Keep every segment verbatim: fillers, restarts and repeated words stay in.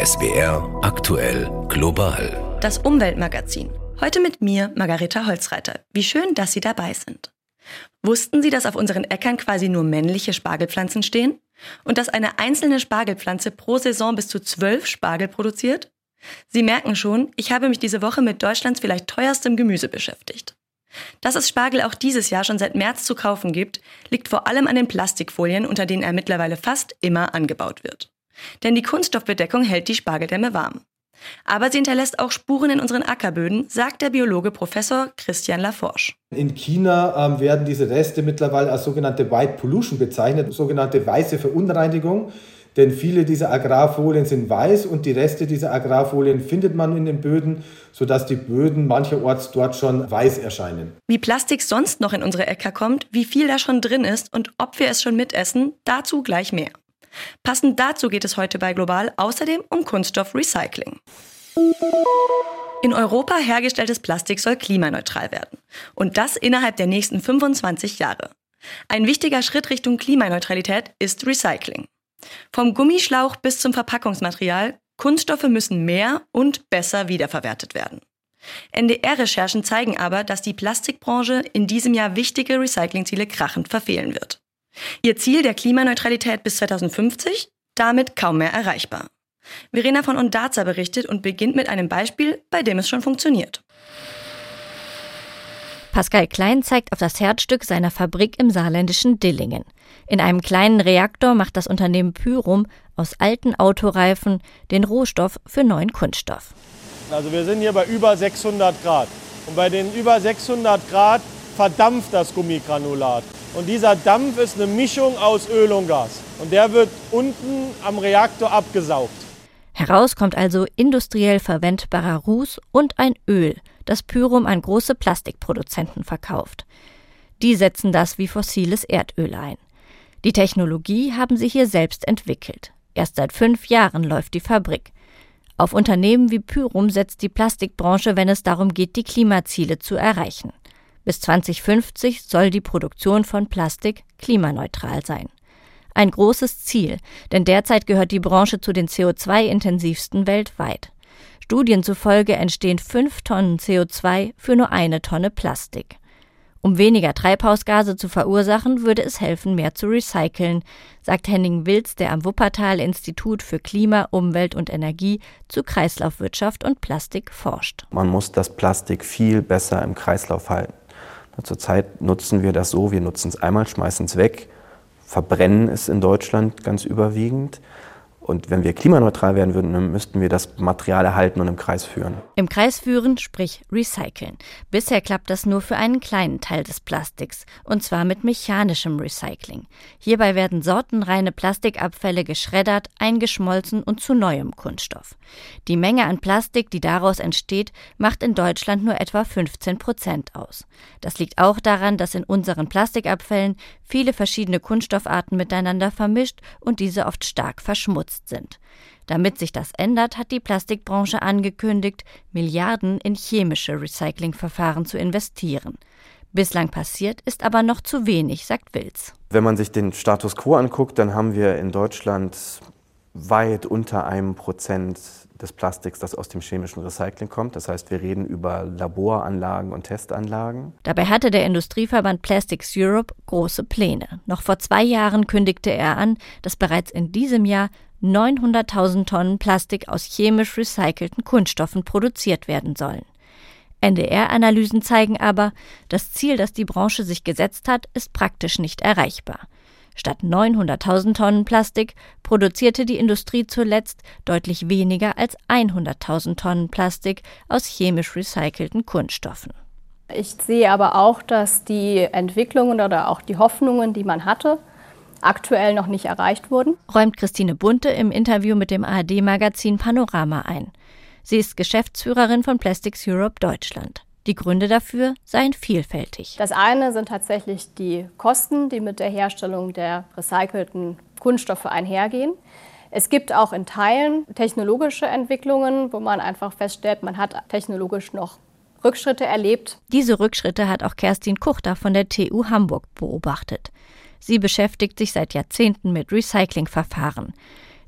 S W R aktuell global. Das Umweltmagazin. Heute mit mir, Margareta Holzreiter. Wie schön, dass Sie dabei sind. Wussten Sie, dass auf unseren Äckern quasi nur männliche Spargelpflanzen stehen? Und dass eine einzelne Spargelpflanze pro Saison bis zu zwölf Spargel produziert? Sie merken schon, ich habe mich diese Woche mit Deutschlands vielleicht teuerstem Gemüse beschäftigt. Dass es Spargel auch dieses Jahr schon seit März zu kaufen gibt, liegt vor allem an den Plastikfolien, unter denen er mittlerweile fast immer angebaut wird. Denn die Kunststoffbedeckung hält die Spargeldämme warm. Aber sie hinterlässt auch Spuren in unseren Ackerböden, sagt der Biologe Professor Christian Laforge. In China äh, werden diese Reste mittlerweile als sogenannte White Pollution bezeichnet, sogenannte weiße Verunreinigung. Denn viele dieser Agrarfolien sind weiß und die Reste dieser Agrarfolien findet man in den Böden, sodass die Böden mancherorts dort schon weiß erscheinen. Wie Plastik sonst noch in unsere Äcker kommt, wie viel da schon drin ist und ob wir es schon mitessen, dazu gleich mehr. Passend dazu geht es heute bei Global außerdem um Kunststoffrecycling. In Europa hergestelltes Plastik soll klimaneutral werden. Und das innerhalb der nächsten fünfundzwanzig Jahre. Ein wichtiger Schritt Richtung Klimaneutralität ist Recycling. Vom Gummischlauch bis zum Verpackungsmaterial, Kunststoffe müssen mehr und besser wiederverwertet werden. N D R-Recherchen zeigen aber, dass die Plastikbranche in diesem Jahr wichtige Recyclingziele krachend verfehlen wird. Ihr Ziel der Klimaneutralität bis zweitausendfünfzig? Damit kaum mehr erreichbar. Verena von Ondarza berichtet und beginnt mit einem Beispiel, bei dem es schon funktioniert. Pascal Klein zeigt auf das Herzstück seiner Fabrik im saarländischen Dillingen. In einem kleinen Reaktor macht das Unternehmen Pyrum aus alten Autoreifen den Rohstoff für neuen Kunststoff. Also wir sind hier bei über sechshundert Grad. Und bei den über sechshundert Grad verdampft das Gummigranulat. Und dieser Dampf ist eine Mischung aus Öl und Gas. Und der wird unten am Reaktor abgesaugt. Heraus kommt also industriell verwendbarer Ruß und ein Öl, das Pyrum an große Plastikproduzenten verkauft. Die setzen das wie fossiles Erdöl ein. Die Technologie haben sie hier selbst entwickelt. Erst seit fünf Jahren läuft die Fabrik. Auf Unternehmen wie Pyrum setzt die Plastikbranche, wenn es darum geht, die Klimaziele zu erreichen. Bis zweitausendfünfzig soll die Produktion von Plastik klimaneutral sein. Ein großes Ziel, denn derzeit gehört die Branche zu den C O zwei intensivsten weltweit. Studien zufolge entstehen fünf Tonnen C O zwei für nur eine Tonne Plastik. Um weniger Treibhausgase zu verursachen, würde es helfen, mehr zu recyceln, sagt Henning Wilz, der am Wuppertal-Institut für Klima, Umwelt und Energie zu Kreislaufwirtschaft und Plastik forscht. Man muss das Plastik viel besser im Kreislauf halten. Zurzeit nutzen wir das so, wir nutzen es einmal, schmeißen es weg, verbrennen es in Deutschland ganz überwiegend. Und wenn wir klimaneutral werden würden, dann müssten wir das Material erhalten und im Kreis führen. Im Kreis führen, sprich recyceln. Bisher klappt das nur für einen kleinen Teil des Plastiks, und zwar mit mechanischem Recycling. Hierbei werden sortenreine Plastikabfälle geschreddert, eingeschmolzen und zu neuem Kunststoff. Die Menge an Plastik, die daraus entsteht, macht in Deutschland nur etwa fünfzehn Prozent aus. Das liegt auch daran, dass in unseren Plastikabfällen viele verschiedene Kunststoffarten miteinander vermischt und diese oft stark verschmutzt sind. Damit sich das ändert, hat die Plastikbranche angekündigt, Milliarden in chemische Recyclingverfahren zu investieren. Bislang passiert ist aber noch zu wenig, sagt Wilz. Wenn man sich den Status quo anguckt, dann haben wir in Deutschland weit unter einem Prozent des Plastiks, das aus dem chemischen Recycling kommt. Das heißt, wir reden über Laboranlagen und Testanlagen. Dabei hatte der Industrieverband Plastics Europe große Pläne. Noch vor zwei Jahren kündigte er an, dass bereits in diesem Jahr neunhunderttausend Tonnen Plastik aus chemisch recycelten Kunststoffen produziert werden sollen. N D R-Analysen zeigen aber, das Ziel, das die Branche sich gesetzt hat, ist praktisch nicht erreichbar. Statt neunhunderttausend Tonnen Plastik produzierte die Industrie zuletzt deutlich weniger als hunderttausend Tonnen Plastik aus chemisch recycelten Kunststoffen. Ich sehe aber auch, dass die Entwicklungen oder auch die Hoffnungen, die man hatte, aktuell noch nicht erreicht wurden, räumt Christine Bunte im Interview mit dem A R D-Magazin Panorama ein. Sie ist Geschäftsführerin von Plastics Europe Deutschland. Die Gründe dafür seien vielfältig. Das eine sind tatsächlich die Kosten, die mit der Herstellung der recycelten Kunststoffe einhergehen. Es gibt auch in Teilen technologische Entwicklungen, wo man einfach feststellt, man hat technologisch noch Rückschritte erlebt. Diese Rückschritte hat auch Kerstin Kuchter von der T U Hamburg beobachtet. Sie beschäftigt sich seit Jahrzehnten mit Recyclingverfahren.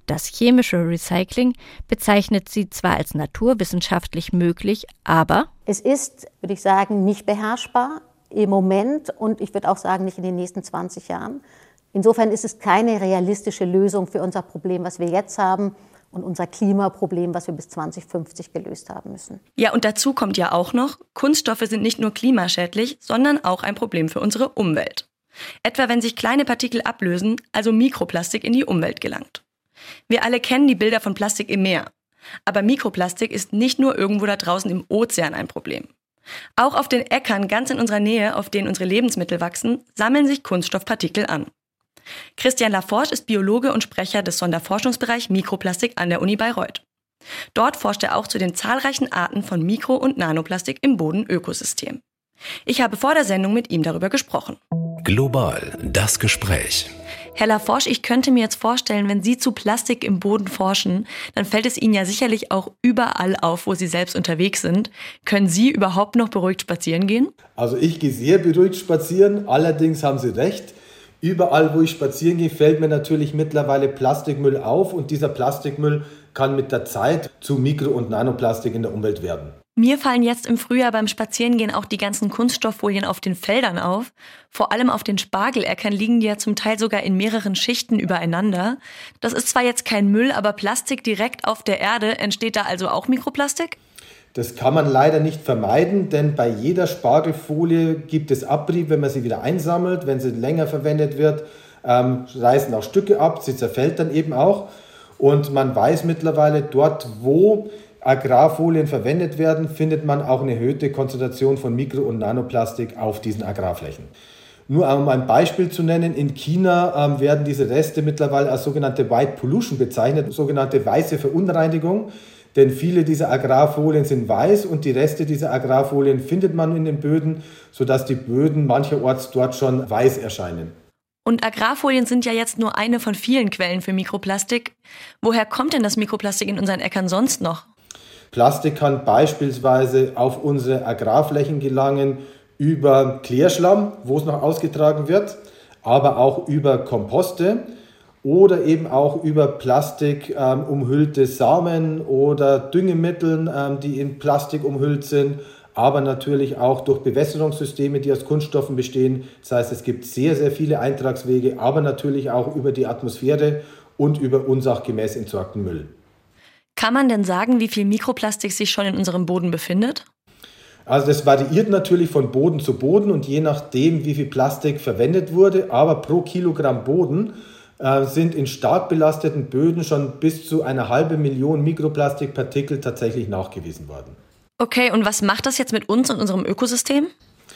Das chemische Recycling bezeichnet sie zwar als naturwissenschaftlich möglich, aber es ist, würde ich sagen, nicht beherrschbar im Moment und ich würde auch sagen, nicht in den nächsten zwanzig Jahren. Insofern ist es keine realistische Lösung für unser Problem, was wir jetzt haben und unser Klimaproblem, was wir bis zwanzig fünfzig gelöst haben müssen. Ja, und dazu kommt ja auch noch, Kunststoffe sind nicht nur klimaschädlich, sondern auch ein Problem für unsere Umwelt. Etwa wenn sich kleine Partikel ablösen, also Mikroplastik in die Umwelt gelangt. Wir alle kennen die Bilder von Plastik im Meer. Aber Mikroplastik ist nicht nur irgendwo da draußen im Ozean ein Problem. Auch auf den Äckern ganz in unserer Nähe, auf denen unsere Lebensmittel wachsen, sammeln sich Kunststoffpartikel an. Christian Laforge ist Biologe und Sprecher des Sonderforschungsbereichs Mikroplastik an der Uni Bayreuth. Dort forscht er auch zu den zahlreichen Arten von Mikro- und Nanoplastik im Bodenökosystem. Ich habe vor der Sendung mit ihm darüber gesprochen. Global, das Gespräch. Herr Laforge, ich könnte mir jetzt vorstellen, wenn Sie zu Plastik im Boden forschen, dann fällt es Ihnen ja sicherlich auch überall auf, wo Sie selbst unterwegs sind. Können Sie überhaupt noch beruhigt spazieren gehen? Also ich gehe sehr beruhigt spazieren, allerdings haben Sie recht. Überall, wo ich spazieren gehe, fällt mir natürlich mittlerweile Plastikmüll auf und dieser Plastikmüll kann mit der Zeit zu Mikro- und Nanoplastik in der Umwelt werden. Mir fallen jetzt im Frühjahr beim Spazierengehen auch die ganzen Kunststofffolien auf den Feldern auf. Vor allem auf den Spargeläckern liegen die ja zum Teil sogar in mehreren Schichten übereinander. Das ist zwar jetzt kein Müll, aber Plastik direkt auf der Erde, entsteht da also auch Mikroplastik? Das kann man leider nicht vermeiden, denn bei jeder Spargelfolie gibt es Abrieb, wenn man sie wieder einsammelt. Wenn sie länger verwendet wird, ähm, reißen auch Stücke ab, sie zerfällt dann eben auch. Und man weiß mittlerweile, dort wo Agrarfolien verwendet werden, findet man auch eine erhöhte Konzentration von Mikro- und Nanoplastik auf diesen Agrarflächen. Nur um ein Beispiel zu nennen, in China ähm, werden diese Reste mittlerweile als sogenannte White Pollution bezeichnet, sogenannte weiße Verunreinigung. Denn viele dieser Agrarfolien sind weiß und die Reste dieser Agrarfolien findet man in den Böden, sodass die Böden mancherorts dort schon weiß erscheinen. Und Agrarfolien sind ja jetzt nur eine von vielen Quellen für Mikroplastik. Woher kommt denn das Mikroplastik in unseren Äckern sonst noch? Plastik kann beispielsweise auf unsere Agrarflächen gelangen über Klärschlamm, wo es noch ausgetragen wird, aber auch über Komposte. Oder eben auch über Plastik ähm, umhüllte Samen oder Düngemitteln, ähm, die in Plastik umhüllt sind, aber natürlich auch durch Bewässerungssysteme, die aus Kunststoffen bestehen. Das heißt, es gibt sehr, sehr viele Eintragswege, aber natürlich auch über die Atmosphäre und über unsachgemäß entsorgten Müll. Kann man denn sagen, wie viel Mikroplastik sich schon in unserem Boden befindet? Also das variiert natürlich von Boden zu Boden und je nachdem, wie viel Plastik verwendet wurde, aber pro Kilogramm Boden sind in stark belasteten Böden schon bis zu eine halbe Million Mikroplastikpartikel tatsächlich nachgewiesen worden. Okay, und was macht das jetzt mit uns und unserem Ökosystem?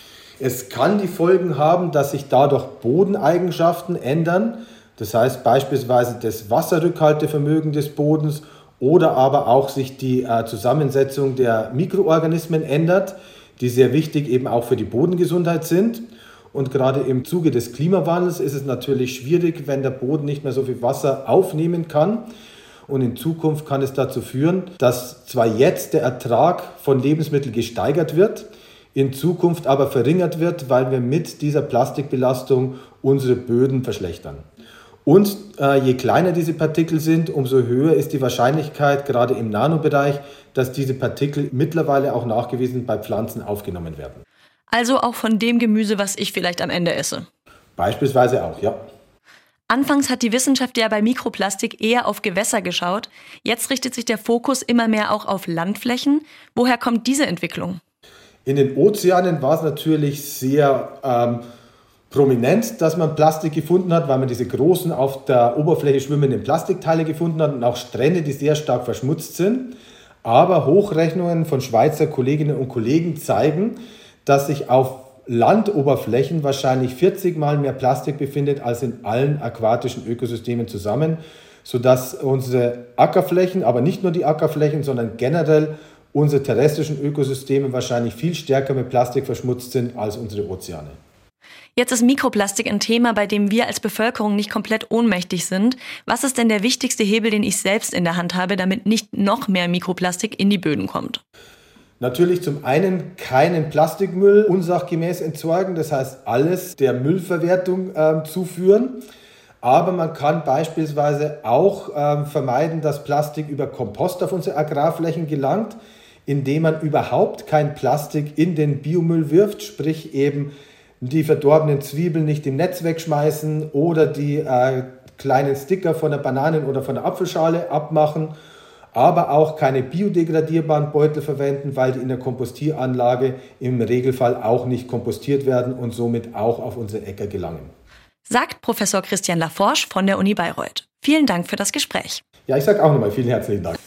Es kann die Folgen haben, dass sich dadurch Bodeneigenschaften ändern. Das heißt beispielsweise das Wasserrückhaltevermögen des Bodens oder aber auch sich die äh, Zusammensetzung der Mikroorganismen ändert, die sehr wichtig eben auch für die Bodengesundheit sind. Und gerade im Zuge des Klimawandels ist es natürlich schwierig, wenn der Boden nicht mehr so viel Wasser aufnehmen kann. Und in Zukunft kann es dazu führen, dass zwar jetzt der Ertrag von Lebensmitteln gesteigert wird, in Zukunft aber verringert wird, weil wir mit dieser Plastikbelastung unsere Böden verschlechtern. Und äh, je kleiner diese Partikel sind, umso höher ist die Wahrscheinlichkeit, gerade im Nanobereich, dass diese Partikel mittlerweile auch nachgewiesen bei Pflanzen aufgenommen werden. Also auch von dem Gemüse, was ich vielleicht am Ende esse? Beispielsweise auch, ja. Anfangs hat die Wissenschaft ja bei Mikroplastik eher auf Gewässer geschaut. Jetzt richtet sich der Fokus immer mehr auch auf Landflächen. Woher kommt diese Entwicklung? In den Ozeanen war es natürlich sehr ähm, prominent, dass man Plastik gefunden hat, weil man diese großen, auf der Oberfläche schwimmenden Plastikteile gefunden hat und auch Strände, die sehr stark verschmutzt sind. Aber Hochrechnungen von Schweizer Kolleginnen und Kollegen zeigen, dass sich auf Landoberflächen wahrscheinlich vierzig Mal mehr Plastik befindet als in allen aquatischen Ökosystemen zusammen, sodass unsere Ackerflächen, aber nicht nur die Ackerflächen, sondern generell unsere terrestrischen Ökosysteme wahrscheinlich viel stärker mit Plastik verschmutzt sind als unsere Ozeane. Jetzt ist Mikroplastik ein Thema, bei dem wir als Bevölkerung nicht komplett ohnmächtig sind. Was ist denn der wichtigste Hebel, den ich selbst in der Hand habe, damit nicht noch mehr Mikroplastik in die Böden kommt? Natürlich zum einen keinen Plastikmüll unsachgemäß entsorgen, das heißt alles der Müllverwertung äh, zuführen. Aber man kann beispielsweise auch ähm, vermeiden, dass Plastik über Kompost auf unsere Agrarflächen gelangt, indem man überhaupt kein Plastik in den Biomüll wirft, sprich eben die verdorbenen Zwiebeln nicht im Netz wegschmeißen oder die äh, kleinen Sticker von der Bananen- oder von der Apfelschale abmachen, aber auch keine biodegradierbaren Beutel verwenden, weil die in der Kompostieranlage im Regelfall auch nicht kompostiert werden und somit auch auf unsere Äcker gelangen. Sagt Professor Christian Laforsch von der Uni Bayreuth. Vielen Dank für das Gespräch. Ja, ich sage auch nochmal vielen herzlichen Dank.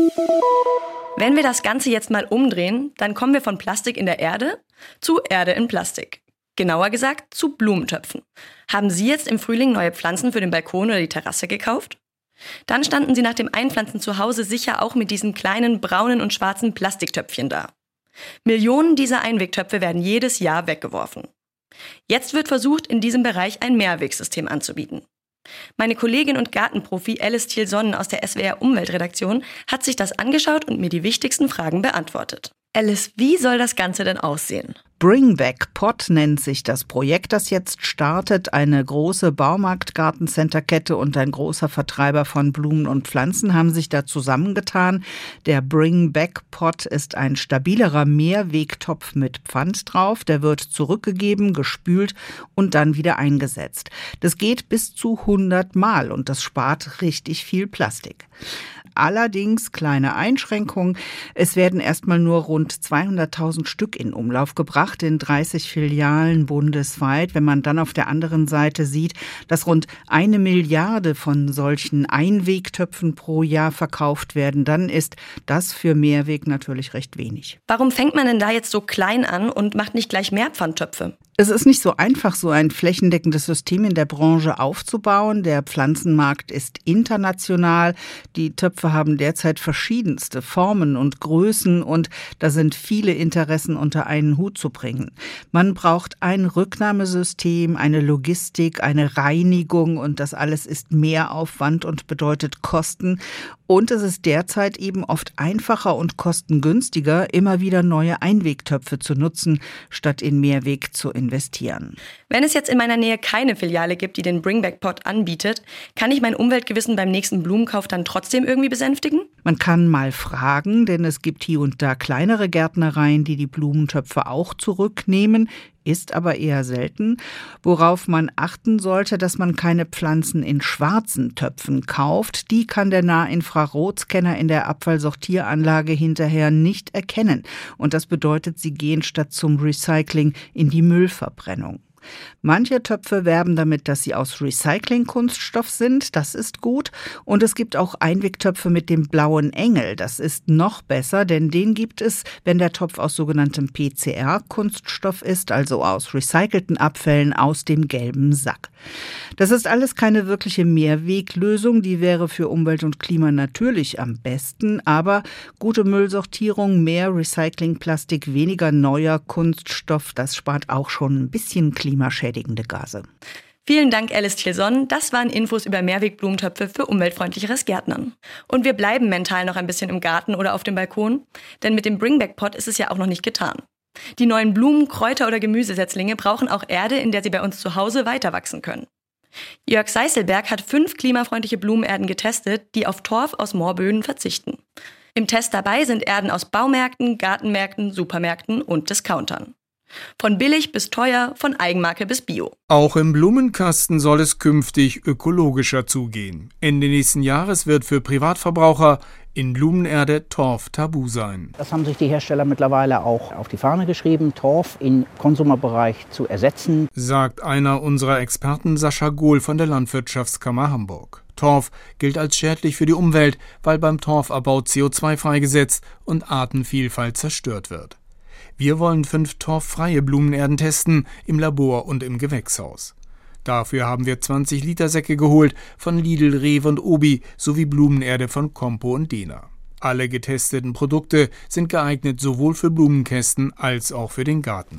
Wenn wir das Ganze jetzt mal umdrehen, dann kommen wir von Plastik in der Erde zu Erde in Plastik. Genauer gesagt zu Blumentöpfen. Haben Sie jetzt im Frühling neue Pflanzen für den Balkon oder die Terrasse gekauft? Dann standen Sie nach dem Einpflanzen zu Hause sicher auch mit diesen kleinen braunen und schwarzen Plastiktöpfchen da. Millionen dieser Einwegtöpfe werden jedes Jahr weggeworfen. Jetzt wird versucht, in diesem Bereich ein Mehrwegsystem anzubieten. Meine Kollegin und Gartenprofi Alice Thiel-Sonnen aus der S W R Umweltredaktion hat sich das angeschaut und mir die wichtigsten Fragen beantwortet. Alice, wie soll das Ganze denn aussehen? Bring Back Pot nennt sich das Projekt, das jetzt startet. Eine große Baumarkt-Gartencenterkette und ein großer Vertreiber von Blumen und Pflanzen haben sich da zusammengetan. Der Bring Back Pot ist ein stabilerer Mehrwegtopf mit Pfand drauf. Der wird zurückgegeben, gespült und dann wieder eingesetzt. Das geht bis zu hundert Mal und das spart richtig viel Plastik. Allerdings kleine Einschränkungen. Es werden erstmal nur rund zweihunderttausend Stück in Umlauf gebracht in dreißig Filialen bundesweit. Wenn man dann auf der anderen Seite sieht, dass rund eine Milliarde von solchen Einwegtöpfen pro Jahr verkauft werden, dann ist das für Mehrweg natürlich recht wenig. Warum fängt man denn da jetzt so klein an und macht nicht gleich mehr Pfandtöpfe? Es ist nicht so einfach, so ein flächendeckendes System in der Branche aufzubauen. Der Pflanzenmarkt ist international. Die Töpfe haben derzeit verschiedenste Formen und Größen und da sind viele Interessen unter einen Hut zu bringen. Man braucht ein Rücknahmesystem, eine Logistik, eine Reinigung und das alles ist Mehraufwand und bedeutet Kosten. Und es ist derzeit eben oft einfacher und kostengünstiger, immer wieder neue Einwegtöpfe zu nutzen, statt in Mehrweg zu investieren. Wenn es jetzt in meiner Nähe keine Filiale gibt, die den Bring Back Pot anbietet, kann ich mein Umweltgewissen beim nächsten Blumenkauf dann trotzdem irgendwie besänftigen? Man kann mal fragen, denn es gibt hier und da kleinere Gärtnereien, die die Blumentöpfe auch zurücknehmen. Ist aber eher selten. Worauf man achten sollte, dass man keine Pflanzen in schwarzen Töpfen kauft. Die kann der Nahinfrarotscanner in der Abfallsortieranlage hinterher nicht erkennen. Und das bedeutet, sie gehen statt zum Recycling in die Müllverbrennung. Manche Töpfe werben damit, dass sie aus Recyclingkunststoff sind. Das ist gut. Und es gibt auch Einwegtöpfe mit dem blauen Engel. Das ist noch besser, denn den gibt es, wenn der Topf aus sogenanntem P C R-Kunststoff ist, also aus recycelten Abfällen aus dem gelben Sack. Das ist alles keine wirkliche Mehrweglösung. Die wäre für Umwelt und Klima natürlich am besten. Aber gute Müllsortierung, mehr Recyclingplastik, weniger neuer Kunststoff, das spart auch schon ein bisschen Klima. Klimaschädigende Gase. Vielen Dank, Alice Thiel-Sonnen. Das waren Infos über Mehrwegblumentöpfe für umweltfreundlicheres Gärtnern. Und wir bleiben mental noch ein bisschen im Garten oder auf dem Balkon, denn mit dem Bring Back Pot ist es ja auch noch nicht getan. Die neuen Blumen, Kräuter oder Gemüsesetzlinge brauchen auch Erde, in der sie bei uns zu Hause weiter wachsen können. Jörg Seißelberg hat fünf klimafreundliche Blumenerden getestet, die auf Torf aus Moorböden verzichten. Im Test dabei sind Erden aus Baumärkten, Gartenmärkten, Supermärkten und Discountern. Von billig bis teuer, von Eigenmarke bis Bio. Auch im Blumenkasten soll es künftig ökologischer zugehen. Ende nächsten Jahres wird für Privatverbraucher in Blumenerde Torf tabu sein. Das haben sich die Hersteller mittlerweile auch auf die Fahne geschrieben, Torf im Konsumerbereich zu ersetzen, sagt einer unserer Experten, Sascha Gohl von der Landwirtschaftskammer Hamburg. Torf gilt als schädlich für die Umwelt, weil beim Torfabbau C O zwei freigesetzt und Artenvielfalt zerstört wird. Wir wollen fünf torffreie Blumenerden testen, im Labor und im Gewächshaus. Dafür haben wir zwanzig Liter Säcke geholt von Lidl, Rewe und Obi sowie Blumenerde von Compo und Dena. Alle getesteten Produkte sind geeignet sowohl für Blumenkästen als auch für den Garten.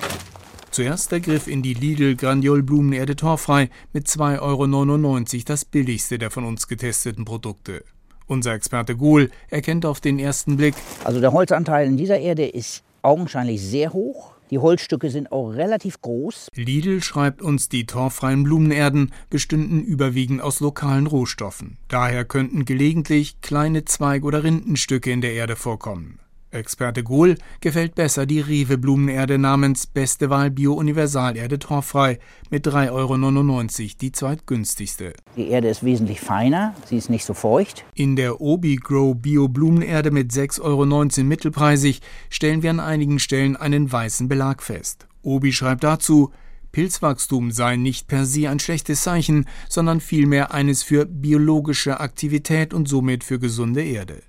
Zuerst der Griff in die Lidl Graniol Blumenerde torffrei mit zwei Euro neunundneunzig, das billigste der von uns getesteten Produkte. Unser Experte Gohl erkennt auf den ersten Blick: Also der Holzanteil in dieser Erde ist augenscheinlich sehr hoch. Die Holzstücke sind auch relativ groß. Lidl schreibt uns, die torffreien Blumenerden bestünden überwiegend aus lokalen Rohstoffen. Daher könnten gelegentlich kleine Zweig- oder Rindenstücke in der Erde vorkommen. Experte Gohl gefällt besser die Rewe-Blumenerde namens Beste Wahl Bio-Universalerde torffrei mit drei Euro neunundneunzig, die zweitgünstigste. Die Erde ist wesentlich feiner, sie ist nicht so feucht. In der Obi-Grow Bio-Blumenerde mit sechs Euro neunzehn mittelpreisig stellen wir an einigen Stellen einen weißen Belag fest. Obi schreibt dazu, Pilzwachstum sei nicht per se ein schlechtes Zeichen, sondern vielmehr eines für biologische Aktivität und somit für gesunde Erde.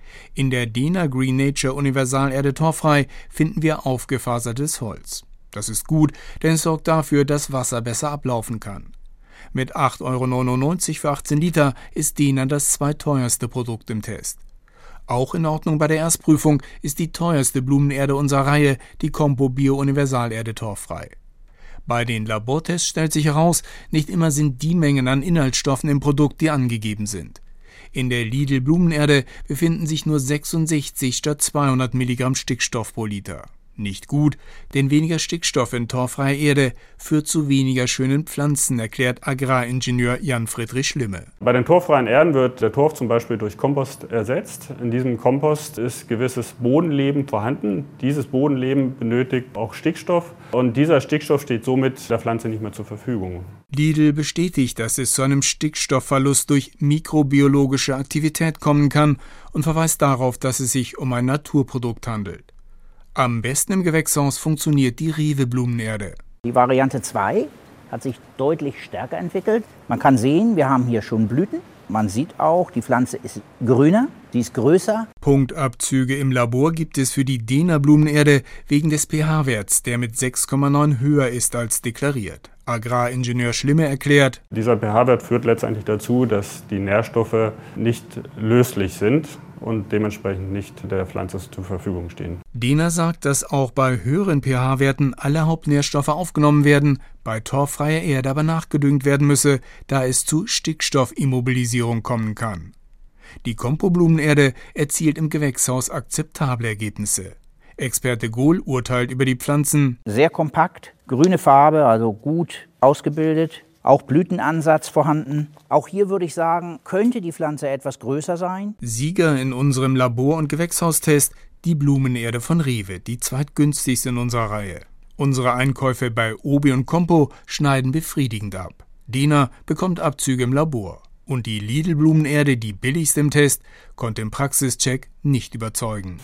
In der Dena Green Nature Universalerde torffrei finden wir aufgefasertes Holz. Das ist gut, denn es sorgt dafür, dass Wasser besser ablaufen kann. Mit acht Euro neunundneunzig für achtzehn Liter ist Dena das zweiteuerste Produkt im Test. Auch in Ordnung bei der Erstprüfung ist die teuerste Blumenerde unserer Reihe, die Compo Bio Universalerde torffrei. Bei den Labortests stellt sich heraus, nicht immer sind die Mengen an Inhaltsstoffen im Produkt, die angegeben sind. In der Lidl Blumenerde befinden sich nur sechsundsechzig statt zweihundert Milligramm Stickstoff pro Liter. Nicht gut, denn weniger Stickstoff in torffreier Erde führt zu weniger schönen Pflanzen, erklärt Agraringenieur Jan-Friedrich Schlimme. Bei den torffreien Erden wird der Torf zum Beispiel durch Kompost ersetzt. In diesem Kompost ist gewisses Bodenleben vorhanden. Dieses Bodenleben benötigt auch Stickstoff und dieser Stickstoff steht somit der Pflanze nicht mehr zur Verfügung. Lidl bestätigt, dass es zu einem Stickstoffverlust durch mikrobiologische Aktivität kommen kann und verweist darauf, dass es sich um ein Naturprodukt handelt. Am besten im Gewächshaus funktioniert die Rewe-Blumenerde. Die Variante zwei hat sich deutlich stärker entwickelt. Man kann sehen, wir haben hier schon Blüten. Man sieht auch, die Pflanze ist grüner, sie ist größer. Punktabzüge im Labor gibt es für die Dena Blumenerde wegen des pH-Werts, der mit sechs Komma neun höher ist als deklariert. Agraringenieur Schlimme erklärt, dieser pH-Wert führt letztendlich dazu, dass die Nährstoffe nicht löslich sind und dementsprechend nicht der Pflanze zur Verfügung stehen. Dena sagt, dass auch bei höheren pH-Werten alle Hauptnährstoffe aufgenommen werden, bei torffreier Erde aber nachgedüngt werden müsse, da es zu Stickstoffimmobilisierung kommen kann. Die Compo-Blumenerde erzielt im Gewächshaus akzeptable Ergebnisse. Experte Gohl urteilt über die Pflanzen. Sehr kompakt, grüne Farbe, also gut ausgebildet. Auch Blütenansatz vorhanden. Auch hier würde ich sagen, könnte die Pflanze etwas größer sein. Sieger in unserem Labor- und Gewächshaustest, die Blumenerde von Rewe, die zweitgünstigste in unserer Reihe. Unsere Einkäufe bei Obi und Compo schneiden befriedigend ab. Dena bekommt Abzüge im Labor. Und die Lidl-Blumenerde, die billigste im Test, konnte im Praxischeck nicht überzeugen.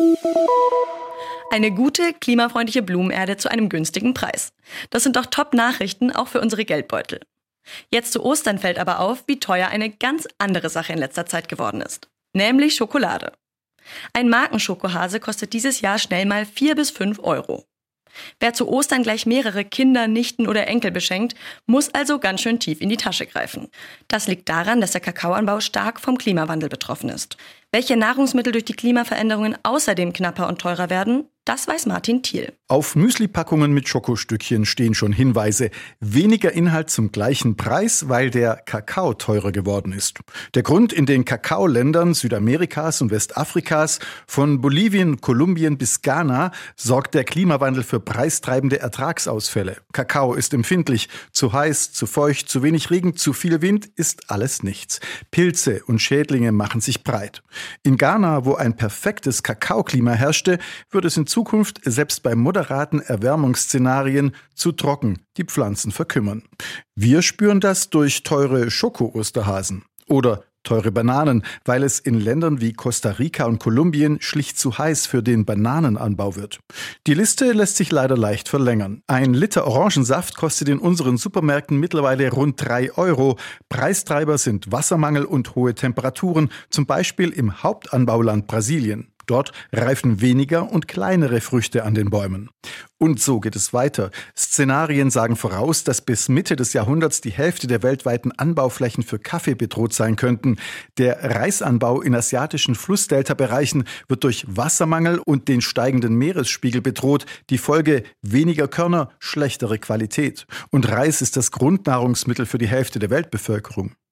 Eine gute, klimafreundliche Blumenerde zu einem günstigen Preis. Das sind doch Top-Nachrichten auch für unsere Geldbeutel. Jetzt zu Ostern fällt aber auf, wie teuer eine ganz andere Sache in letzter Zeit geworden ist. Nämlich Schokolade. Ein Markenschokohase kostet dieses Jahr schnell mal vier bis fünf Euro. Wer zu Ostern gleich mehrere Kinder, Nichten oder Enkel beschenkt, muss also ganz schön tief in die Tasche greifen. Das liegt daran, dass der Kakaoanbau stark vom Klimawandel betroffen ist. Welche Nahrungsmittel durch die Klimaveränderungen außerdem knapper und teurer werden, das weiß Martin Thiel. Auf Müslipackungen mit Schokostückchen stehen schon Hinweise. Weniger Inhalt zum gleichen Preis, weil der Kakao teurer geworden ist. Der Grund: in den Kakaoländern Südamerikas und Westafrikas, von Bolivien, Kolumbien bis Ghana, sorgt der Klimawandel für preistreibende Ertragsausfälle. Kakao ist empfindlich. Zu heiß, zu feucht, zu wenig Regen, zu viel Wind ist alles nichts. Pilze und Schädlinge machen sich breit. In Ghana, wo ein perfektes Kakaoklima herrschte, wird es in Zukunft selbst bei moderaten Erwärmungsszenarien zu trocken, die Pflanzen verkümmern. Wir spüren das durch teure Schoko-Osterhasen oder teure Bananen, weil es in Ländern wie Costa Rica und Kolumbien schlicht zu heiß für den Bananenanbau wird. Die Liste lässt sich leider leicht verlängern. Ein Liter Orangensaft kostet in unseren Supermärkten mittlerweile rund drei Euro. Preistreiber sind Wassermangel und hohe Temperaturen, zum Beispiel im Hauptanbauland Brasilien. Dort reifen weniger und kleinere Früchte an den Bäumen. Und so geht es weiter. Szenarien sagen voraus, dass bis Mitte des Jahrhunderts die Hälfte der weltweiten Anbauflächen für Kaffee bedroht sein könnten. Der Reisanbau in asiatischen Flussdelta-Bereichen wird durch Wassermangel und den steigenden Meeresspiegel bedroht. Die Folge: weniger Körner, schlechtere Qualität. Und Reis ist das Grundnahrungsmittel für die Hälfte der Weltbevölkerung.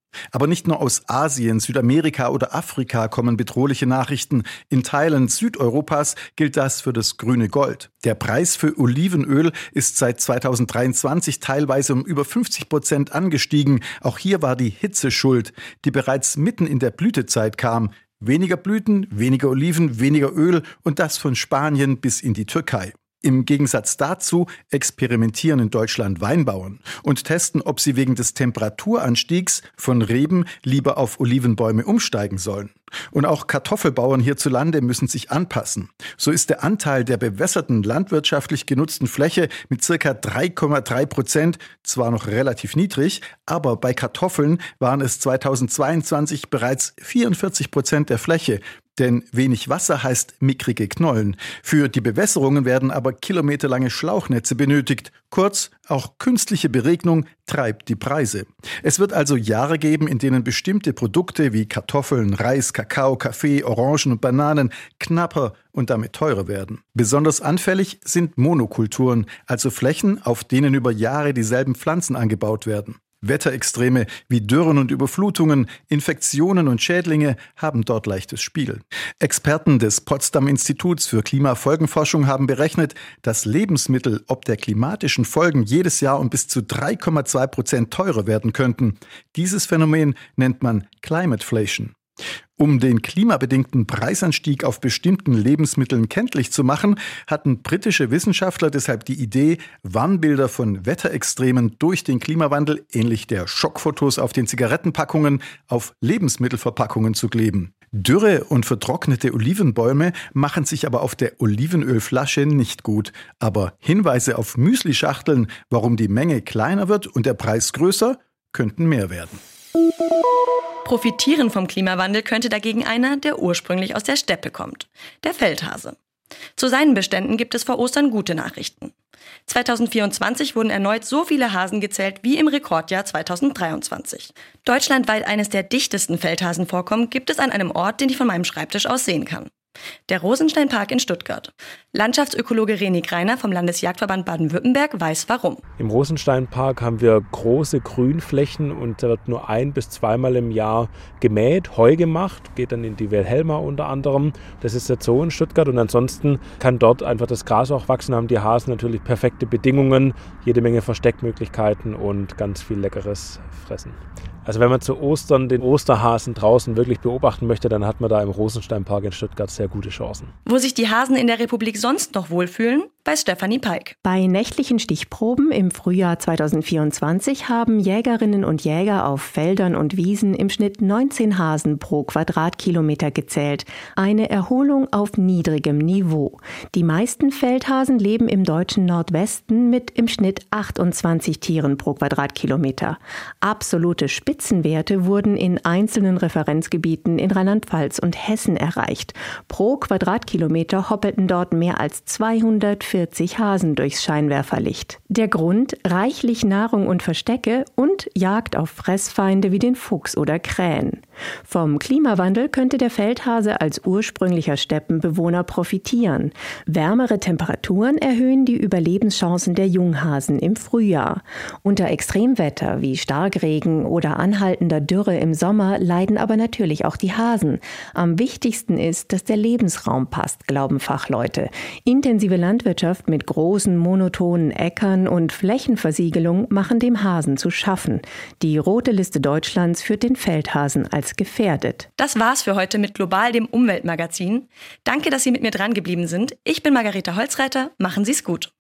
Aber nicht nur aus Asien, Südamerika oder Afrika kommen bedrohliche Nachrichten. In Teilen Südeuropas gilt das für das grüne Gold. Der Preis für Olivenöl ist seit zweitausenddreiundzwanzig teilweise um über fünfzig Prozent angestiegen. Auch hier war die Hitze schuld, die bereits mitten in der Blütezeit kam. Weniger Blüten, weniger Oliven, weniger Öl und das von Spanien bis in die Türkei. Im Gegensatz dazu experimentieren in Deutschland Weinbauern und testen, ob sie wegen des Temperaturanstiegs von Reben lieber auf Olivenbäume umsteigen sollen. Und auch Kartoffelbauern hierzulande müssen sich anpassen. So ist der Anteil der bewässerten landwirtschaftlich genutzten Fläche mit circa drei Komma drei Prozent zwar noch relativ niedrig, aber bei Kartoffeln waren es zweitausendzweiundzwanzig bereits vierundvierzig Prozent der Fläche. Denn wenig Wasser heißt mickrige Knollen. Für die Bewässerungen werden aber kilometerlange Schlauchnetze benötigt. Kurz, auch künstliche Beregnung treibt die Preise. Es wird also Jahre geben, in denen bestimmte Produkte wie Kartoffeln, Reis, Kakao, Kaffee, Orangen und Bananen knapper und damit teurer werden. Besonders anfällig sind Monokulturen, also Flächen, auf denen über Jahre dieselben Pflanzen angebaut werden. Wetterextreme wie Dürren und Überflutungen, Infektionen und Schädlinge haben dort leichtes Spiel. Experten des Potsdam Instituts für Klimafolgenforschung haben berechnet, dass Lebensmittel ob der klimatischen Folgen jedes Jahr um bis zu drei Komma zwei Prozent teurer werden könnten. Dieses Phänomen nennt man Climateflation. Um den klimabedingten Preisanstieg auf bestimmten Lebensmitteln kenntlich zu machen, hatten britische Wissenschaftler deshalb die Idee, Warnbilder von Wetterextremen durch den Klimawandel, ähnlich der Schockfotos auf den Zigarettenpackungen, auf Lebensmittelverpackungen zu kleben. Dürre und vertrocknete Olivenbäume machen sich aber auf der Olivenölflasche nicht gut. Aber Hinweise auf Müslischachteln, warum die Menge kleiner wird und der Preis größer, könnten mehr werden. Profitieren vom Klimawandel könnte dagegen einer, der ursprünglich aus der Steppe kommt, der Feldhase. Zu seinen Beständen gibt es vor Ostern gute Nachrichten. zweitausendvierundzwanzig wurden erneut so viele Hasen gezählt wie im Rekordjahr zweitausenddreiundzwanzig. Deutschlandweit eines der dichtesten Feldhasenvorkommen gibt es an einem Ort, den ich von meinem Schreibtisch aus sehen kann. Der Rosensteinpark in Stuttgart. Landschaftsökologe René Greiner vom Landesjagdverband Baden-Württemberg weiß warum. Im Rosensteinpark haben wir große Grünflächen und da wird nur ein- bis zweimal im Jahr gemäht, Heu gemacht, geht dann in die Wilhelma unter anderem. Das ist der Zoo in Stuttgart und ansonsten kann dort einfach das Gras auch wachsen, haben die Hasen natürlich perfekte Bedingungen, jede Menge Versteckmöglichkeiten und ganz viel leckeres Fressen. Also wenn man zu Ostern den Osterhasen draußen wirklich beobachten möchte, dann hat man da im Rosensteinpark in Stuttgart sehr gute Chancen. Wo sich die Hasen in der Republik sonst noch wohlfühlen? Bei Stefanie Peik. Bei nächtlichen Stichproben im Frühjahr zweitausendvierundzwanzig haben Jägerinnen und Jäger auf Feldern und Wiesen im Schnitt neunzehn Hasen pro Quadratkilometer gezählt. Eine Erholung auf niedrigem Niveau. Die meisten Feldhasen leben im deutschen Nordwesten mit im Schnitt achtundzwanzig Tieren pro Quadratkilometer. Absolute Spitzenwerte wurden in einzelnen Referenzgebieten in Rheinland-Pfalz und Hessen erreicht. Pro Quadratkilometer hoppelten dort mehr als zweihundertvierzig Hasen durchs Scheinwerferlicht. Der Grund: reichlich Nahrung und Verstecke und Jagd auf Fressfeinde wie den Fuchs oder Krähen. Vom Klimawandel könnte der Feldhase als ursprünglicher Steppenbewohner profitieren. Wärmere Temperaturen erhöhen die Überlebenschancen der Junghasen im Frühjahr. Unter Extremwetter wie Starkregen oder anhaltender Dürre im Sommer leiden aber natürlich auch die Hasen. Am wichtigsten ist, dass der Lebensraum passt, glauben Fachleute. Intensive Landwirtschaft mit großen monotonen Äckern und Flächenversiegelung machen dem Hasen zu schaffen. Die Rote Liste Deutschlands führt den Feldhasen als gefährdet. Das war's für heute mit Global, dem Umweltmagazin. Danke, dass Sie mit mir dran geblieben sind. Ich bin Margareta Holzreiter. Machen Sie's gut.